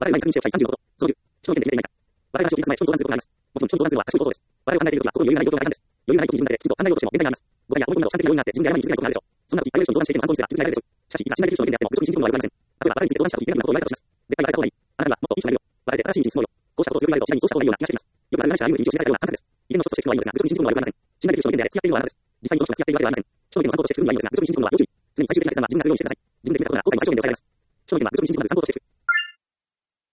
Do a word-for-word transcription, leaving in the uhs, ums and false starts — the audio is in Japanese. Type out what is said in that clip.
我々は認識をしたいさんじゅうごこと。そのじゅう、人の権利でできないか。我々は正直いつまで人の相談することがあります。もちろん人の相談するのは私のことです。我々を考えているときは心に余裕がない状況が大事です。余裕がないことに自分だけできちんと考えようとしても限界があります。誤解や思い込みなど主観的な要因があって自分で誤りに気づけないことがあるでしょう。そんな時、あらゆる人に相談していても参考にすら気づけないでしょう。しかし、今信頼できる人の意見であっても部長に信じることは悪くありません。例えば、あなたについて相談した時、嫌なことを言われたとします。絶対言われた方がいい。あなたにはもっといい人がいるよ。我々で新しい道に進もうよ。こうしたことを強く言われると次第にそうした方がいいような気がしてきます。よくある話は歩む道を知らせたようなあなたです。意見の一つとして聞くのはいいのですが、部長に信じるのは悪くありません。信頼できる人の意見であれ付き合っているのはあなたです。実際にその人が付き合っているわけではありません。人の意見の参考として聞くのはいいのですが、部長に信じるのは要注意。常に最終的な決断は自分が強いのをしてください。自分で決めたことが後悔に最小限で抑えられます。人の意見は部長に信じるまず参考として聞く。